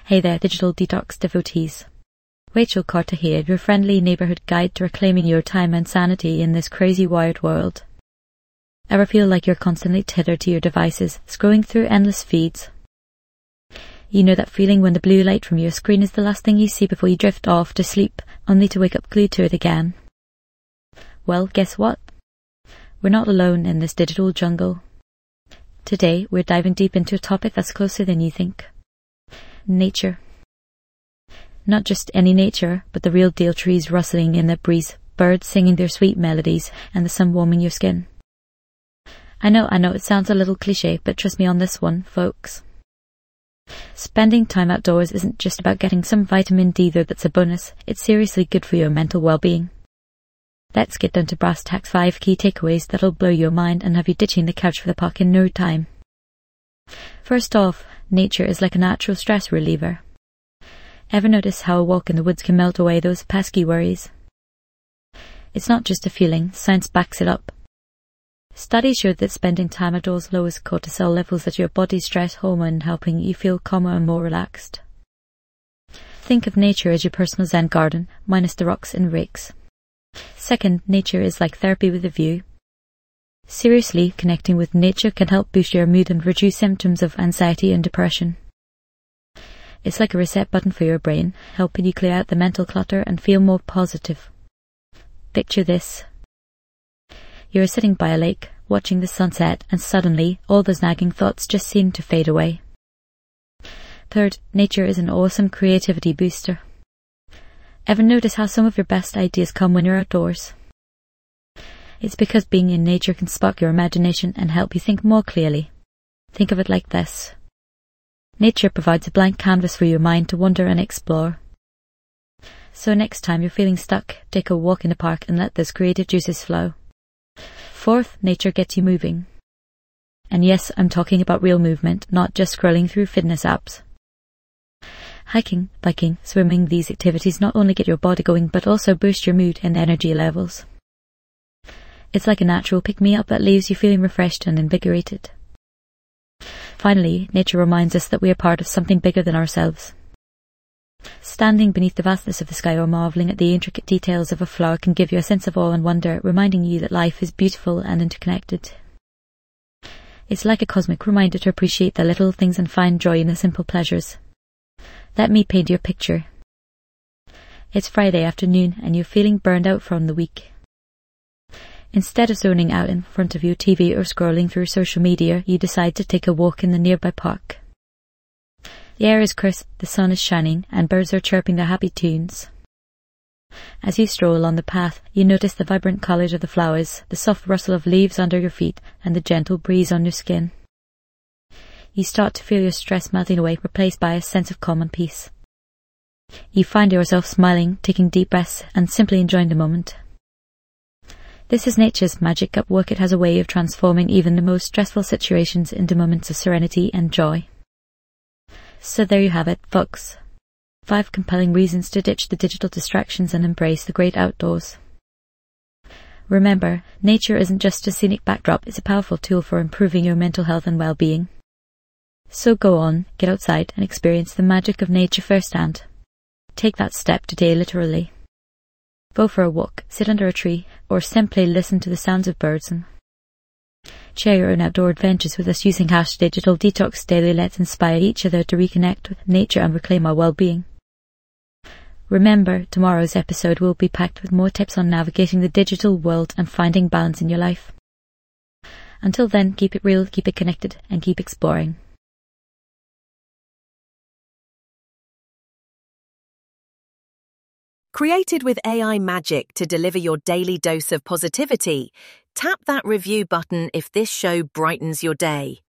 Hey there, digital detox devotees. Rachel Carter here, your friendly neighbourhood guide to reclaiming your time and sanity in this crazy wired world. Ever feel like you're constantly tethered to your devices, scrolling through endless feeds? You know that feeling when the blue light from your screen is the last thing you see before you drift off to sleep, only to wake up glued to it again? Well, guess what? We're not alone in this digital jungle. Today, we're diving deep into a topic that's closer than you think. Nature. Not just any nature, but the real deal, trees rustling in the breeze, birds singing their sweet melodies, and the sun warming your skin. I know, it sounds a little cliche, but trust me on this one, folks. Spending time outdoors isn't just about getting some vitamin D though that's a bonus, it's seriously good for your mental well-being. Let's get down to brass tacks, 5 key takeaways that'll blow your mind and have you ditching the couch for the puck in no time. First off, nature is like a natural stress reliever. Ever notice how a walk in the woods can melt away those pesky worries? It's not just a feeling, science backs it up. Studies show that spending time outdoors lowers cortisol levels at your body's stress hormone, helping you feel calmer and more relaxed. Think of nature as your personal Zen garden, minus the rocks and rakes. Second, nature is like therapy with a view. Seriously, connecting with nature can help boost your mood and reduce symptoms of anxiety and depression. It's like a reset button for your brain, helping you clear out the mental clutter and feel more positive. Picture this. You're sitting by a lake, watching the sunset, and suddenly, all those nagging thoughts just seem to fade away. Third, nature is an awesome creativity booster. Ever notice how some of your best ideas come when you're outdoors? It's because being in nature can spark your imagination and help you think more clearly. Think of it like this. Nature provides a blank canvas for your mind to wander and explore. So next time you're feeling stuck, take a walk in the park and let those creative juices flow. Fourth, nature gets you moving. And yes, I'm talking about real movement, not just scrolling through fitness apps. Hiking, biking, swimming, these activities not only get your body going but also boost your mood and energy levels. It's like a natural pick-me-up that leaves you feeling refreshed and invigorated. Finally, nature reminds us that we are part of something bigger than ourselves. Standing beneath the vastness of the sky or marvelling at the intricate details of a flower can give you a sense of awe and wonder, reminding you that life is beautiful and interconnected. It's like a cosmic reminder to appreciate the little things and find joy in the simple pleasures. Let me paint you a picture. It's Friday afternoon and you're feeling burned out from the week. Instead of zoning out in front of your TV or scrolling through social media, you decide to take a walk in the nearby park. The air is crisp, the sun is shining, and birds are chirping their happy tunes. As you stroll along the path, you notice the vibrant colours of the flowers, the soft rustle of leaves under your feet, and the gentle breeze on your skin. You start to feel your stress melting away, replaced by a sense of calm and peace. You find yourself smiling, taking deep breaths, and simply enjoying the moment. This is nature's magic at work. It has a way of transforming even the most stressful situations into moments of serenity and joy. So there you have it, folks. 5 compelling reasons to ditch the digital distractions and embrace the great outdoors. Remember, nature isn't just a scenic backdrop, it's a powerful tool for improving your mental health and well-being. So go on, get outside and experience the magic of nature firsthand. Take that step today literally. Go for a walk, sit under a tree, or simply listen to the sounds of birds. And share your own outdoor adventures with us using #DigitalDetox Daily. Let's inspire each other to reconnect with nature and reclaim our well-being. Remember, tomorrow's episode will be packed with more tips on navigating the digital world and finding balance in your life. Until then, keep it real, keep it connected, and keep exploring. Created with AI magic to deliver your daily dose of positivity, tap that review button if this show brightens your day.